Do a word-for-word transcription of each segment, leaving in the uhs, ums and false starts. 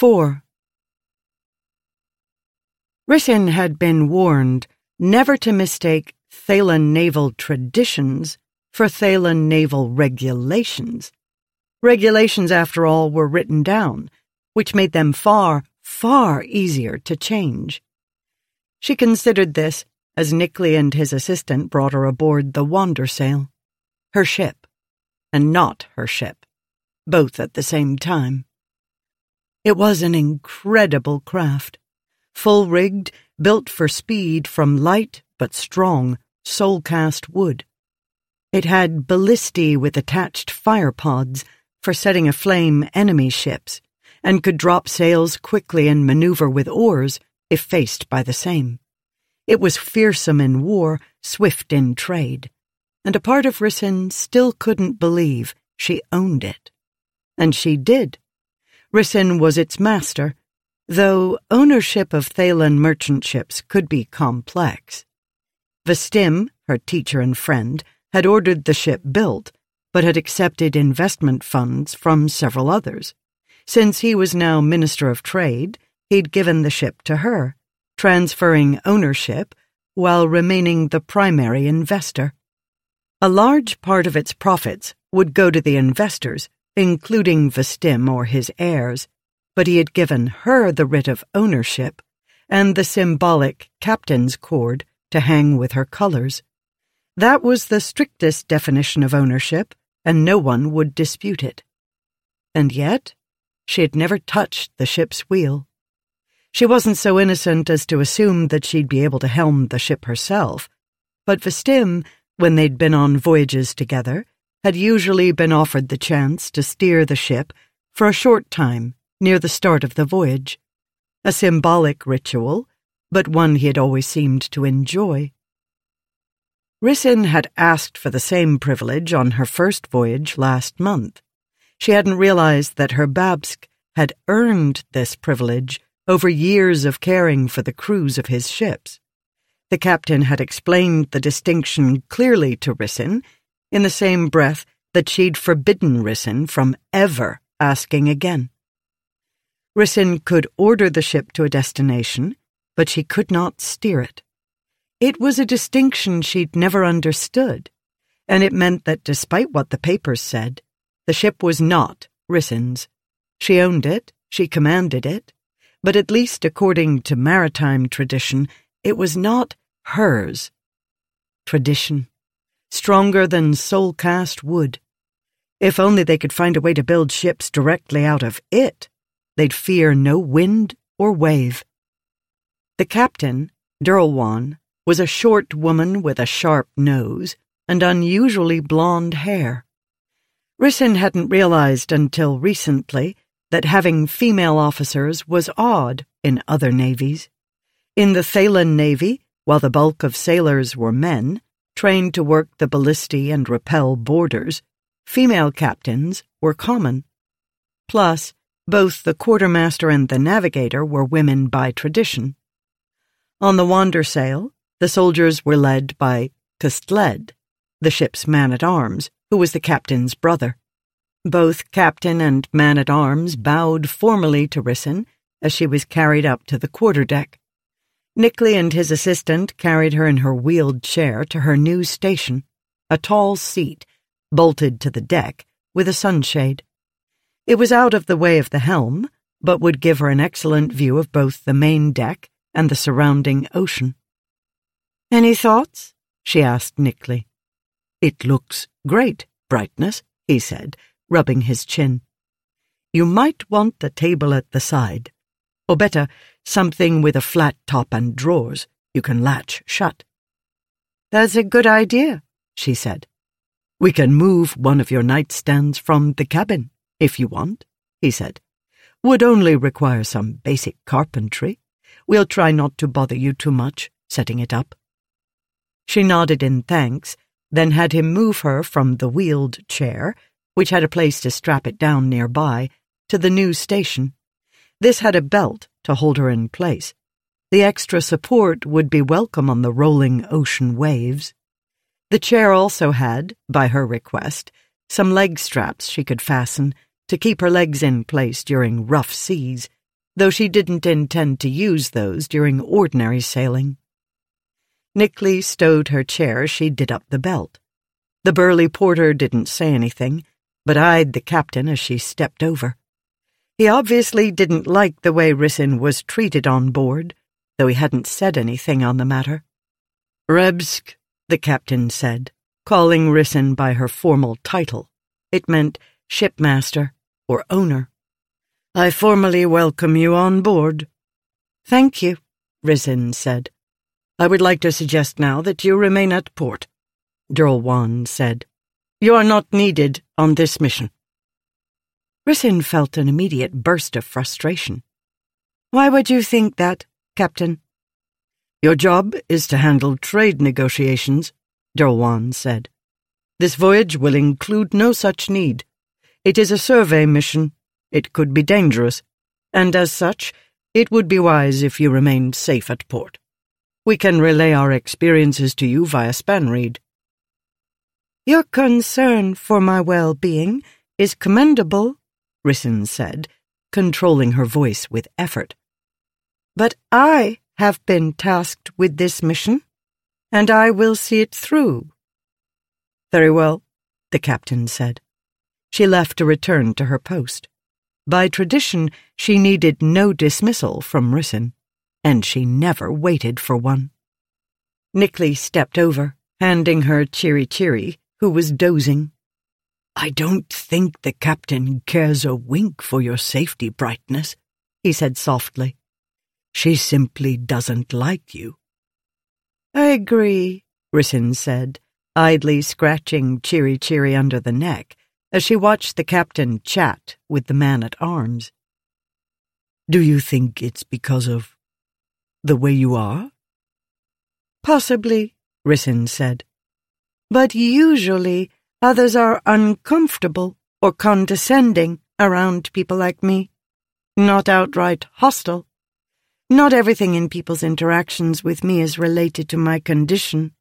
four. Rissyn had been warned never to mistake Thaylen naval traditions for Thaylen naval regulations. Regulations, after all, were written down, which made them far, far easier to change. She considered this as Nickley and his assistant brought her aboard the Wandersail, her ship, and not her ship, both at the same time. It was an incredible craft, full-rigged, built for speed from light but strong, soul-cast wood. It had ballistae with attached fire pods for setting aflame enemy ships, and could drop sails quickly and maneuver with oars if faced by the same. It was fearsome in war, swift in trade, and a part of Rissyn still couldn't believe she owned it. And she did. Rissyn was its master, though ownership of Thaylen merchant ships could be complex. Vestim, her teacher and friend, had ordered the ship built, but had accepted investment funds from several others. Since he was now Minister of Trade, he'd given the ship to her, transferring ownership while remaining the primary investor. A large part of its profits would go to the investors, including Vestim or his heirs, but he had given her the writ of ownership and the symbolic captain's cord to hang with her colors. That was the strictest definition of ownership, and no one would dispute it. And yet, she had never touched the ship's wheel. She wasn't so innocent as to assume that she'd be able to helm the ship herself, but Vestim, when they'd been on voyages together, had usually been offered the chance to steer the ship for a short time near the start of the voyage. A symbolic ritual, but one he had always seemed to enjoy. Rissyn had asked for the same privilege on her first voyage last month. She hadn't realized that her Babsk had earned this privilege over years of caring for the crews of his ships. The captain had explained the distinction clearly to Rissyn, in the same breath that she'd forbidden Rissyn from ever asking again. Rissyn could order the ship to a destination, but she could not steer it. It was a distinction she'd never understood, and it meant that despite what the papers said, the ship was not Rissyn's. She owned it, she commanded it, but at least according to maritime tradition, it was not hers. Tradition, stronger than soul-cast wood. If only they could find a way to build ships directly out of it, they'd fear no wind or wave. The captain, Derlwan, was a short woman with a sharp nose and unusually blonde hair. Rissyn hadn't realized until recently that having female officers was odd in other navies. In the Thaylen Navy, while the bulk of sailors were men, trained to work the ballistae and repel boarders, female captains were common. Plus, both the quartermaster and the navigator were women by tradition. On the Wandersail, the soldiers were led by Kustled, the ship's man-at-arms, who was the captain's brother. Both captain and man-at-arms bowed formally to Rissyn as she was carried up to the quarterdeck. Nickley and his assistant carried her in her wheeled chair to her new station, a tall seat, bolted to the deck, with a sunshade. It was out of the way of the helm, but would give her an excellent view of both the main deck and the surrounding ocean. "Any thoughts?" she asked Nickley. "It looks great, Brightness," he said, rubbing his chin. "You might want a table at the side. Or better, something with a flat top and drawers you can latch shut." "That's a good idea," she said. "We can move one of your nightstands from the cabin, if you want," he said. "Would only require some basic carpentry. We'll try not to bother you too much setting it up." She nodded in thanks, then had him move her from the wheeled chair, which had a place to strap it down nearby, to the new station. This had a belt to hold her in place. The extra support would be welcome on the rolling ocean waves. The chair also had, by her request, some leg straps she could fasten to keep her legs in place during rough seas, though she didn't intend to use those during ordinary sailing. Nickley stowed her chair as she did up the belt. The burly porter didn't say anything, but eyed the captain as she stepped over. He obviously didn't like the way Rissyn was treated on board, though he hadn't said anything on the matter. "Rebsk," the captain said, calling Rissyn by her formal title. It meant shipmaster or owner. "I formally welcome you on board." "Thank you," Rissyn said. "I would like to suggest now that you remain at port," Dirlwan said. "You are not needed on this mission." Rissyn felt an immediate burst of frustration. "Why would you think that, Captain?" "Your job is to handle trade negotiations," Dirlwan said. "This voyage will include no such need. It is a survey mission. It could be dangerous, and as such, it would be wise if you remained safe at port. We can relay our experiences to you via Spanreed." "Your concern for my well-being is commendable," Rissyn said, controlling her voice with effort. "But I have been tasked with this mission, and I will see it through." "Very well," the captain said. She left to return to her post. By tradition, she needed no dismissal from Rissyn, and she never waited for one. Nickley stepped over, handing her Chiri Chiri, who was dozing. "I don't think the captain cares a wink for your safety, Brightness," he said softly. "She simply doesn't like you." "I agree," Rissyn said, idly scratching Chiri Chiri under the neck as she watched the captain chat with the man-at-arms. "Do you think it's because of the way you are?" "Possibly," Rissyn said. "But usually others are uncomfortable or condescending around people like me. Not outright hostile. Not everything in people's interactions with me is related to my condition."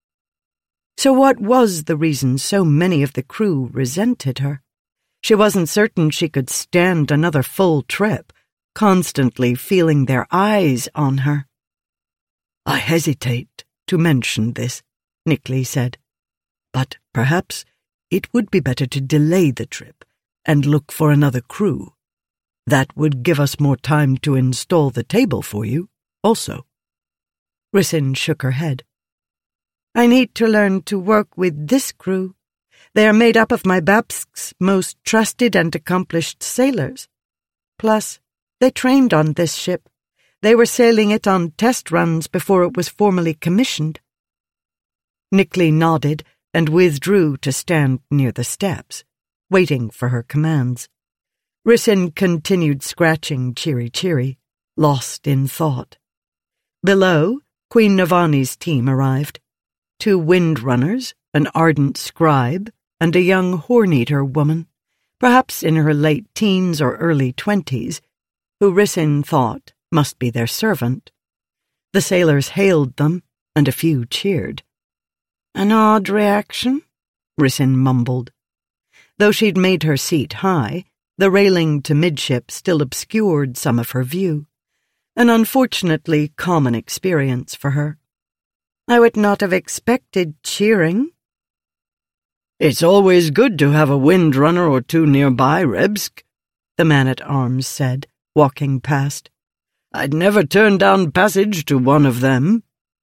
So what was the reason so many of the crew resented her? She wasn't certain she could stand another full trip, constantly feeling their eyes on her. "I hesitate to mention this," Nickley said, "but perhaps it would be better to delay the trip and look for another crew. That would give us more time to install the table for you, also." Rissyn shook her head. "I need to learn to work with this crew. They are made up of my Babsk's most trusted and accomplished sailors. Plus, they trained on this ship. They were sailing it on test runs before it was formally commissioned." Nickley nodded and withdrew to stand near the steps, waiting for her commands. Rissyn continued scratching Chiri Chiri, lost in thought. Below, Queen Navani's team arrived. Two windrunners, an ardent scribe, and a young horn-eater woman, perhaps in her late teens or early twenties, who Rissyn thought must be their servant. The sailors hailed them, and a few cheered. "An odd reaction," Rissyn mumbled. Though she'd made her seat high, the railing to midship still obscured some of her view, an unfortunately common experience for her. "I would not have expected cheering." "It's always good to have a windrunner or two nearby, Rebsk," the man-at-arms said, walking past. "I'd never turn down passage to one of them."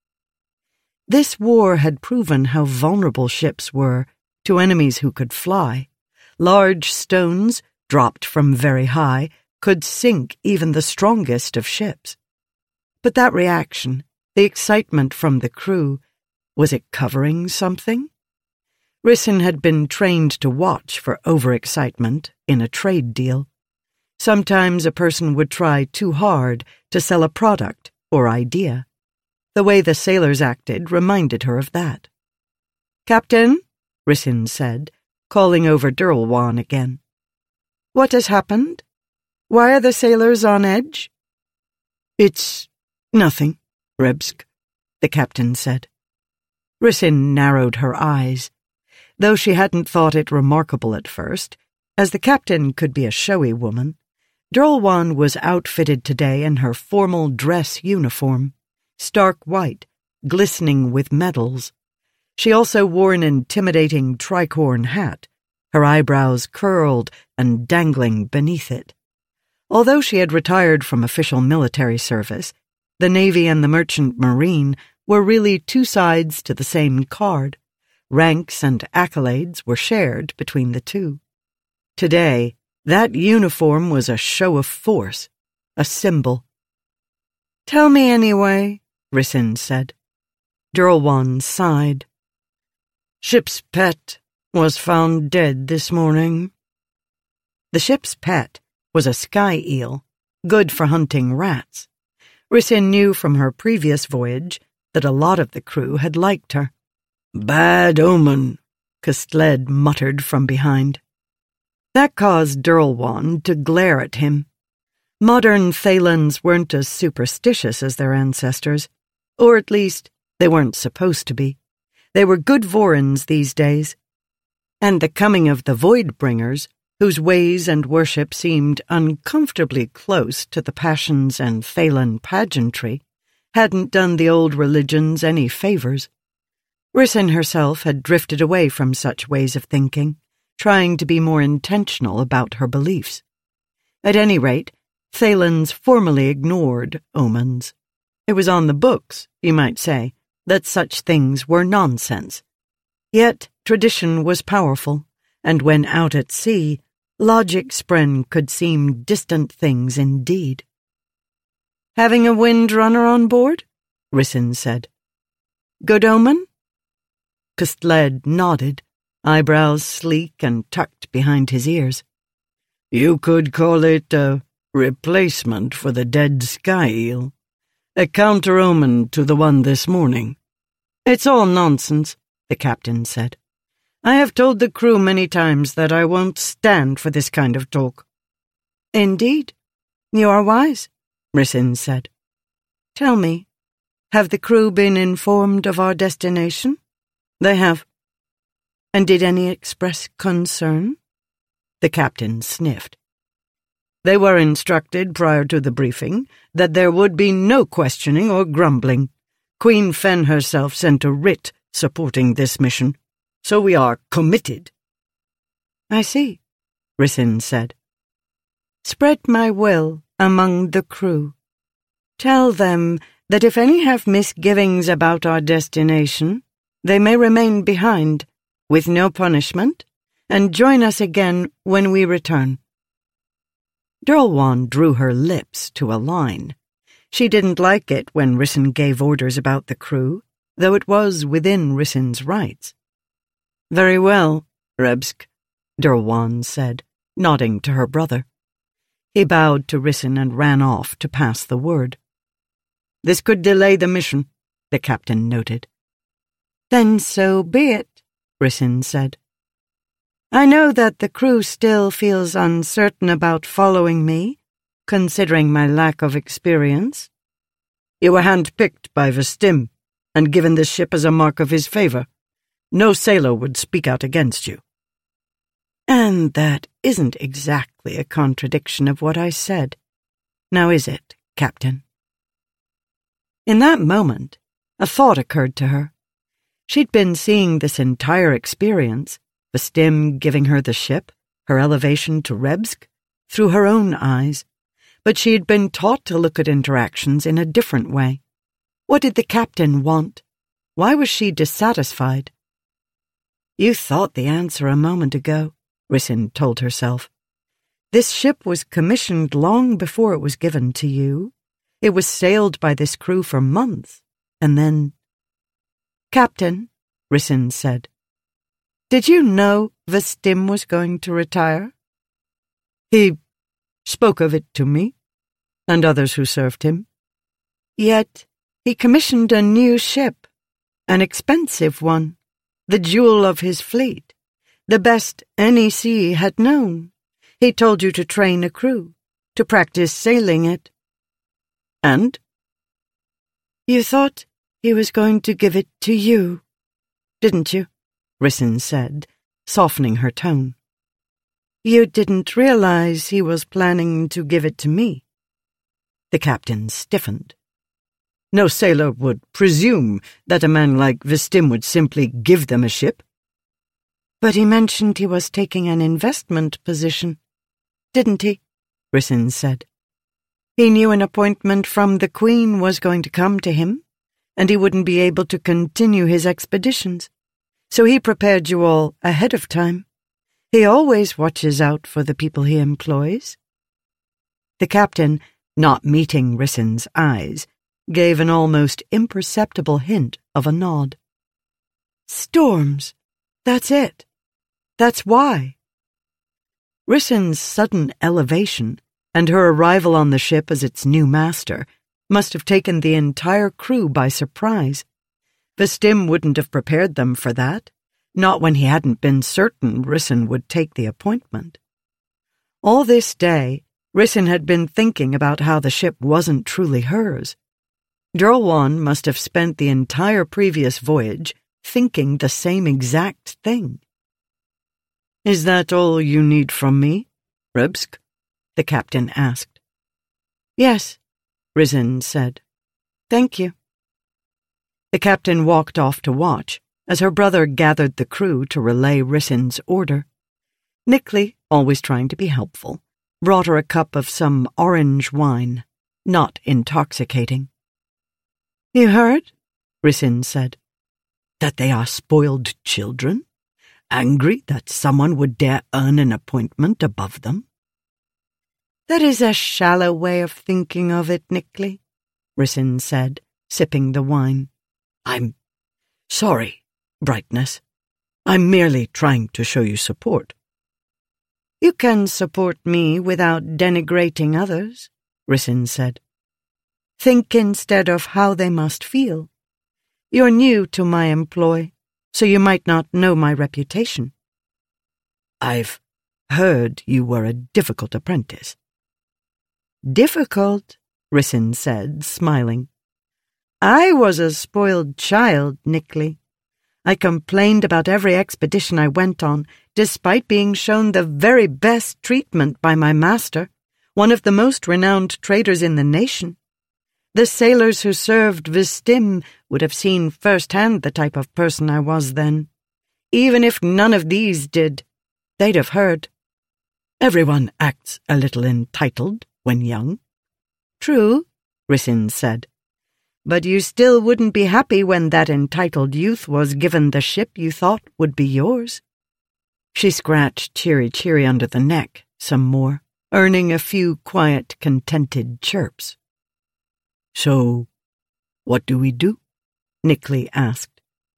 This war had proven how vulnerable ships were to enemies who could fly. Large stones, dropped from very high, could sink even the strongest of ships. But that reaction, the excitement from the crew, was it covering something? Rissyn had been trained to watch for overexcitement in a trade deal. Sometimes a person would try too hard to sell a product or idea. The way the sailors acted reminded her of that. "Captain," Rissyn said, calling over Dirlwan again. "What has happened? Why are the sailors on edge?" "It's nothing, Rebsk," the captain said. Rissyn narrowed her eyes. Though she hadn't thought it remarkable at first, as the captain could be a showy woman, Drolwan was outfitted today in her formal dress uniform, stark white, glistening with medals. She also wore an intimidating tricorn hat, her eyebrows curled and dangling beneath it. Although she had retired from official military service, the Navy and the Merchant Marine were really two sides to the same card. Ranks and accolades were shared between the two. Today, that uniform was a show of force, a symbol. "Tell me anyway," Rhysand said. Drolwan sighed. "Ship's pet was found dead this morning." The ship's pet was a sky eel, good for hunting rats. Rhysand knew from her previous voyage that a lot of the crew had liked her. "Bad omen," Kastled muttered from behind. That caused Drolwan to glare at him. Modern Thaylans weren't as superstitious as their ancestors, or at least they weren't supposed to be. They were good Vorens these days. And the coming of the Voidbringers, whose ways and worship seemed uncomfortably close to the passions and Thaylan pageantry, hadn't done the old religions any favors. Rhysand herself had drifted away from such ways of thinking, trying to be more intentional about her beliefs. At any rate, Thaylans formally ignored omens. It was on the books, you might say, that such things were nonsense. Yet tradition was powerful, and when out at sea, logic spren could seem distant things indeed. "Having a windrunner on board?" Rhysand said. "Good omen?" Kastled nodded, eyebrows sleek and tucked behind his ears. "You could call it a replacement for the dead sky eel, a counter-omen to the one this morning." "It's all nonsense," the captain said. "I have told the crew many times that I won't stand for this kind of talk." "Indeed, you are wise," Rhysand said. "Tell me, have the crew been informed of our destination?" "They have." "And did any express concern?" The captain sniffed. "They were instructed prior to the briefing that there would be no questioning or grumbling. Queen Fen herself sent a writ supporting this mission, so we are committed." "I see," Rhysand said. "Spread my will among the crew. Tell them that if any have misgivings about our destination, they may remain behind, with no punishment, and join us again when we return." Drolwan drew her lips to a line. She didn't like it when Rhysand gave orders about the crew, though it was within Rhysand's rights. "Very well, Rebsk," Drolwan said, nodding to her brother. He bowed to Rhysand and ran off to pass the word. "This could delay the mission," the captain noted. "Then so be it," Rhysand said. "I know that the crew still feels uncertain about following me, considering my lack of experience." "You were hand-picked by Vestim and given this ship as a mark of his favor. No sailor would speak out against you." "And that isn't exactly a contradiction of what I said. Now is it, Captain?" In that moment, a thought occurred to her. She'd been seeing this entire experience, Vestim giving her the ship, her elevation to Rebsk, through her own eyes, but she had been taught to look at interactions in a different way. What did the captain want? Why was she dissatisfied? "You thought the answer a moment ago," Rhysand told herself. "This ship was commissioned long before it was given to you. It was sailed by this crew for months, and then—" "Captain," Rhysand said, "did you know Vestim was going to retire?" "He spoke of it to me, and others who served him." "Yet he commissioned a new ship, an expensive one, the jewel of his fleet, the best any sea had known. He told you to train a crew, to practice sailing it." "And?" "You thought he was going to give it to you, didn't you?" Rhysand said, softening her tone. You didn't realize he was planning to give it to me. The captain stiffened. No sailor would presume that a man like Vistim would simply give them a ship. But he mentioned he was taking an investment position, didn't he? Rissyn said. He knew an appointment from the Queen was going to come to him, and he wouldn't be able to continue his expeditions, so he prepared you all ahead of time. He always watches out for the people he employs. The captain, not meeting Rissyn's eyes, gave an almost imperceptible hint of a nod. Storms. That's it. That's why. Rissyn's sudden elevation and her arrival on the ship as its new master must have taken the entire crew by surprise. Vistim wouldn't have prepared them for that, not when he hadn't been certain Rissyn would take the appointment. All this day, Rissyn had been thinking about how the ship wasn't truly hers. Drolwan must have spent the entire previous voyage thinking the same exact thing. Is that all you need from me, Rebsk? The captain asked. Yes, Rissyn said. Thank you. The captain walked off to watch as her brother gathered the crew to relay Rissyn's order. Nickley, always trying to be helpful, brought her a cup of some orange wine, not intoxicating. You heard? Rissyn said. That they are spoiled children? Angry that someone would dare earn an appointment above them? That is a shallow way of thinking of it, Nickley, Rissyn said, sipping the wine. I'm sorry, Brightness. I'm merely trying to show you support. You can support me without denigrating others, Rissyn said. Think instead of how they must feel. You're new to my employ, so you might not know my reputation. I've heard you were a difficult apprentice. Difficult, Rissyn said, smiling. I was a spoiled child, Nickley. I complained about every expedition I went on, despite being shown the very best treatment by my master, one of the most renowned traders in the nation. The sailors who served Vistim would have seen firsthand the type of person I was then. Even if none of these did, they'd have heard. Everyone acts a little entitled when young. True, Rissyn said. But you still wouldn't be happy when that entitled youth was given the ship you thought would be yours. She scratched Cheery Cheery under the neck some more, earning a few quiet, contented chirps. So, what do we do? Nickley asked.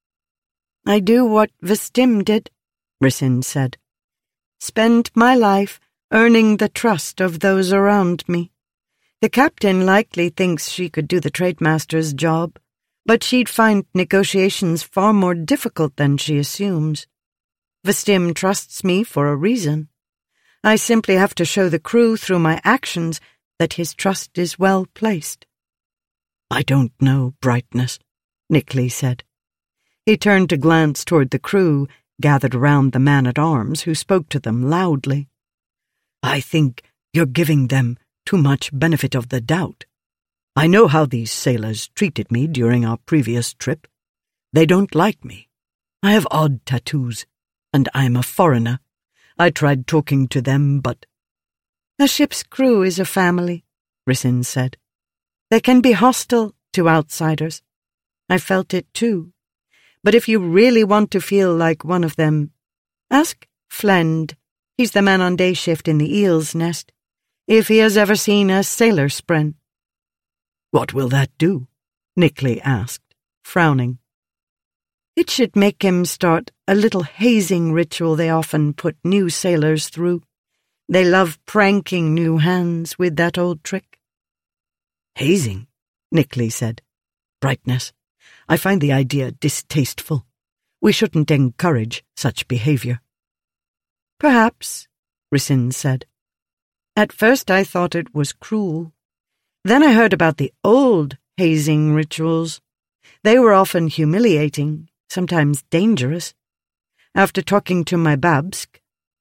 I do what Vistim did, Rissyn said. Spend my life earning the trust of those around me. The captain likely thinks she could do the trademaster's job, but she'd find negotiations far more difficult than she assumes. Vistim trusts me for a reason. I simply have to show the crew through my actions that his trust is well placed. I don't know, Brightness, Nickley said. He turned to glance toward the crew gathered around the man-at-arms who spoke to them loudly. I think you're giving them too much benefit of the doubt. I know how these sailors treated me during our previous trip. They don't like me. I have odd tattoos, and I'm a foreigner. I tried talking to them, but— A ship's crew is a family, Rissyn said. They can be hostile to outsiders. I felt it too. But if you really want to feel like one of them, ask Flend. He's the man on day shift in the eel's nest. If he has ever seen a sailor spren. What will that do? Nickley asked, frowning. It should make him start a little hazing ritual they often put new sailors through. They love pranking new hands with that old trick. Hazing, Nickley said. Brightness, I find the idea distasteful. We shouldn't encourage such behavior. Perhaps, Rissyn said. At first I thought it was cruel. Then I heard about the old hazing rituals. They were often humiliating, sometimes dangerous. After talking to my Babsk,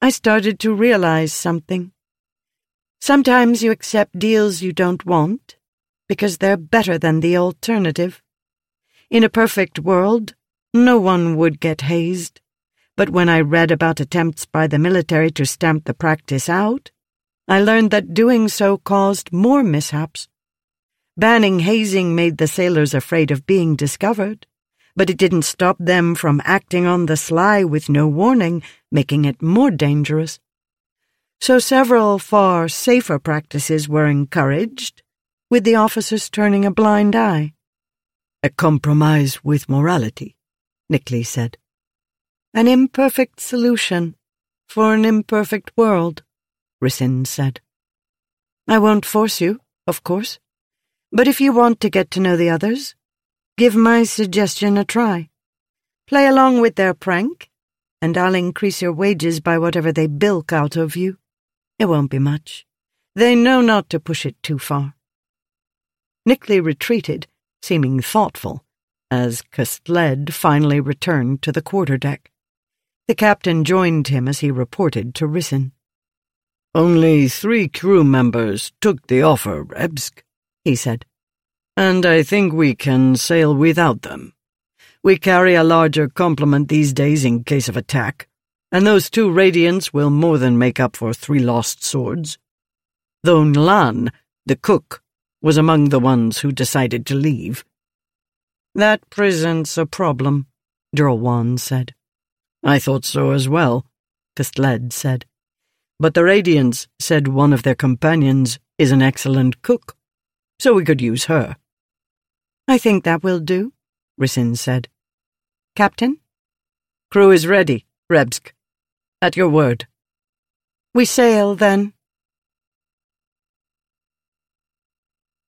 I started to realize something. Sometimes you accept deals you don't want because they're better than the alternative. In a perfect world, no one would get hazed. But when I read about attempts by the military to stamp the practice out, I learned that doing so caused more mishaps. Banning hazing made the sailors afraid of being discovered, but it didn't stop them from acting on the sly with no warning, making it more dangerous. So several far safer practices were encouraged, with the officers turning a blind eye. A compromise with morality, Nickley said. An imperfect solution for an imperfect world, Ricin said. I won't force you, of course, but if you want to get to know the others, give my suggestion a try. Play along with their prank, and I'll increase your wages by whatever they bilk out of you. It won't be much. They know not to push it too far. Nickley retreated, seeming thoughtful, as Castled finally returned to the quarterdeck. The captain joined him as he reported to Ricin. Only three crew members took the offer, Rebsk, he said, and I think we can sail without them. We carry a larger complement these days in case of attack, and those two Radiants will more than make up for three lost swords. Though N'Lan, the cook, was among the ones who decided to leave. That presents a problem, Drolwan said. I thought so as well, Castled said. But the Radiants said one of their companions is an excellent cook, so we could use her. I think that will do, Ricin said. Captain? Crew is ready, Rebsk. At your word. We sail, then.